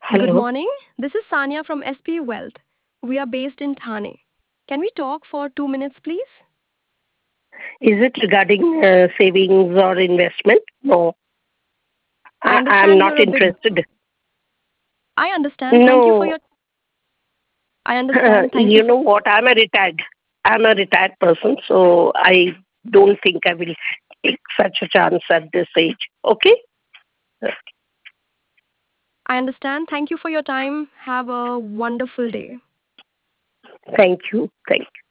Good Hello. morning. This is Sanya from SP Wealth. We are based in Thane. Can we talk for 2 minutes, please? Is it regarding savings or investment? No, I I'm understand not you're a big. interested. I understand. Thank you for No, your. I understand. Thank you you for. know what? I'm a retired person, so I don't think I will take such a chance at this age. Okay? I understand. Thank you for your time. Have a wonderful day. Thank you. Thank you.